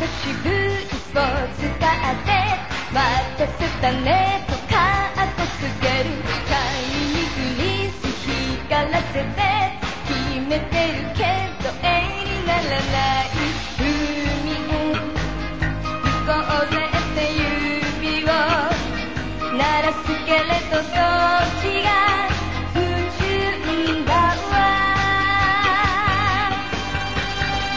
渋いスポーツカーで待たせたねとカッコつける髪にグリース光らせて決めてるけど絵にならない海へ行こうぜって指を鳴らすけれど